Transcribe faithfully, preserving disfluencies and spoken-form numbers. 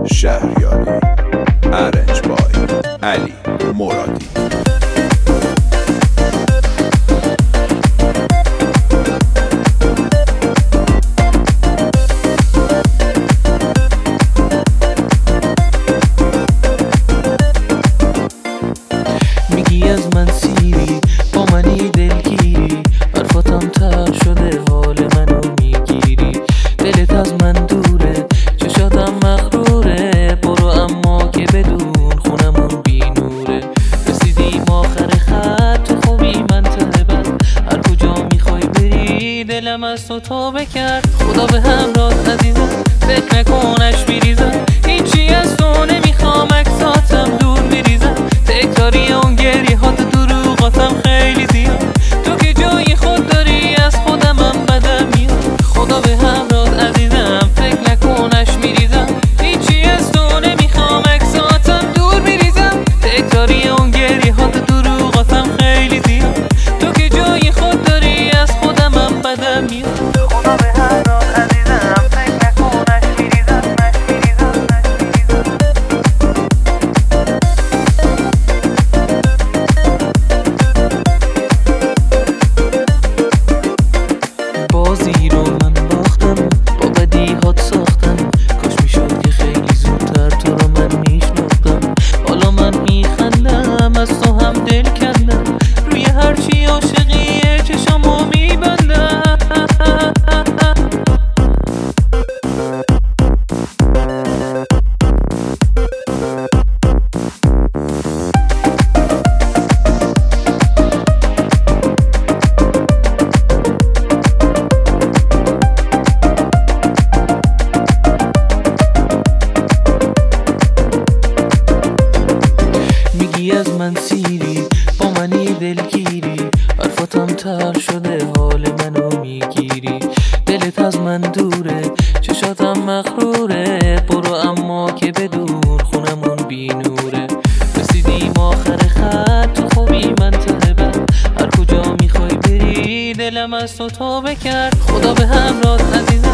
شهریاری. ارنج بای علی مرادی. میگی از من سیری، با منی دلگیری، حرفاتم تر شده حال منو میگیری. دلت از من دوره، چشاتم مغروره، برو اما که بدون خونمون بی نوره. رسیدیم آخر خط، تو خوبی من ته بد، هر کجا میخوای بری دلم از تو توبه کرد. خدا به همراه عزیزم، فکر نکنش میریزم، هیچی از تو نمیخوام، عکساتم دور میریزم. تکراری اون گریه هات دروغاتم خیلی زیاد، تو که جای خود داری از خودمم بدم میاد. خدا به همراه عزیزم، فکر نکنش میریزم، هیچی از تو نمیخوام، عکساتم دور میریزم. تکراری اون گریه هات دروغاتم خیلی زیاد، تو که جای خود داری از خودمم بدم میاد. خدا به همراه عزیزم، فکر نکنش میریزم، میریزم، میریزم. بازی رو من باختم، با بدیهات ساختم، کاش میشد که خیلی زودتر تو رو من میشناختم. حالا من میخندم، از تو هم دل کندم، روی هرچی عاشقیه چشامو میبندم. میگی از من سیری، با منی دلگیری، حرفاتم تر شده حال منو میگیری. دلت از من دوره، چشاتم مغروره، برو اما که بدون خونمون بی نوره. رسیدیم آخر خط، تو خوبی من ته بد، هر کجا میخوای بری دلم از تو توبه کرد. خدا به همراه عزیزم،